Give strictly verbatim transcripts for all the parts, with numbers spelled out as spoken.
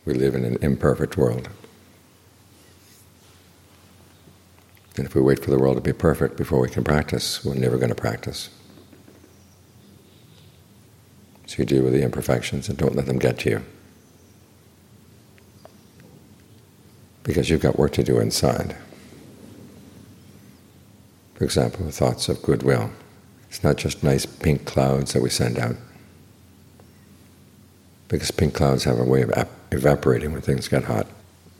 We live in an imperfect world. And if we wait for the world to be perfect before we can practice, we're never going to practice. So you deal with the imperfections and don't let them get to you. Because you've got work to do inside. For example, the thoughts of goodwill. It's not just nice pink clouds that we send out. Because pink clouds have a way of evaporating when things get hot.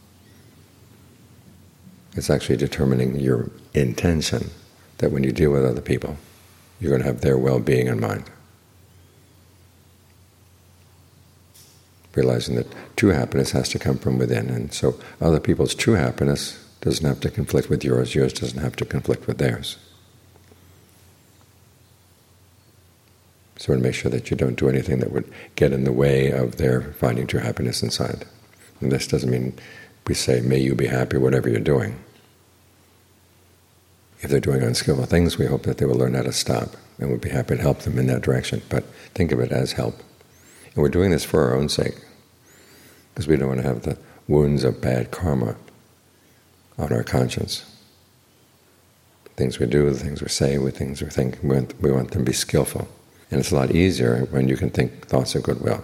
It's actually determining your intention that when you deal with other people, you're going to have their well-being in mind. Realizing that true happiness has to come from within, and so other people's true happiness doesn't have to conflict with yours, yours doesn't have to conflict with theirs. So to make sure that you don't do anything that would get in the way of their finding true happiness inside. And this doesn't mean we say, may you be happy whatever you're doing. If they're doing unskillful things, we hope that they will learn how to stop, and we'll be happy to help them in that direction. But think of it as help. And we're doing this for our own sake, because we don't want to have the wounds of bad karma on our conscience. The things we do, the things we say, the things we think, we want, we want them to be skillful. And it's a lot easier when you can think thoughts of goodwill.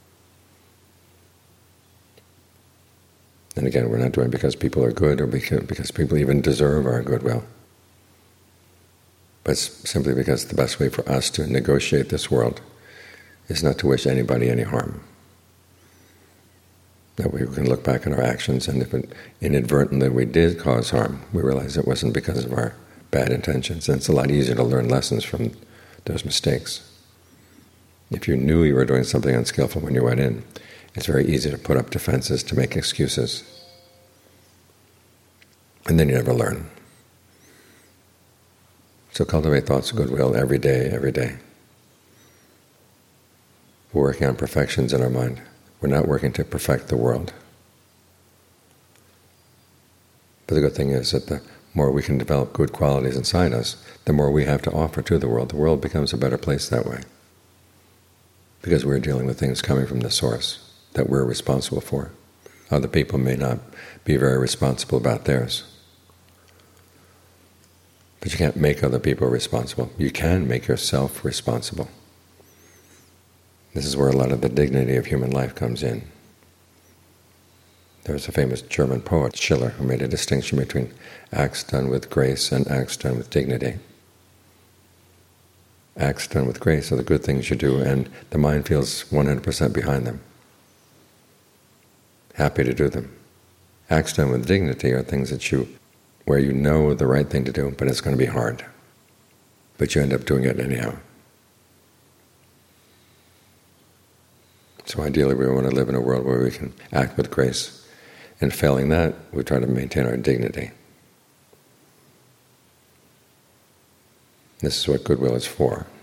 And again, we're not doing it because people are good or because people even deserve our goodwill. But it's simply because the best way for us to negotiate this world is not to wish anybody any harm. That we can look back at our actions, and if it, inadvertently we did cause harm, we realize it wasn't because of our bad intentions. And it's a lot easier to learn lessons from those mistakes. If you knew you were doing something unskillful when you went in, it's very easy to put up defenses, to make excuses. And then you never learn. So cultivate thoughts of goodwill every day, every day. We're working on perfections in our mind. We're not working to perfect the world. But the good thing is that the more we can develop good qualities inside us, the more we have to offer to the world. The world becomes a better place that way. Because we're dealing with things coming from the source that we're responsible for. Other people may not be very responsible about theirs. But you can't make other people responsible. You can make yourself responsible. This is where a lot of the dignity of human life comes in. There was a famous German poet, Schiller, who made a distinction between acts done with grace and acts done with dignity. Acts done with grace are the good things you do, and the mind feels one hundred percent behind them, happy to do them. Acts done with dignity are things that you, where you know the right thing to do, but it's going to be hard. But you end up doing it anyhow. So ideally we want to live in a world where we can act with grace. And failing that, we try to maintain our dignity. This is what goodwill is for.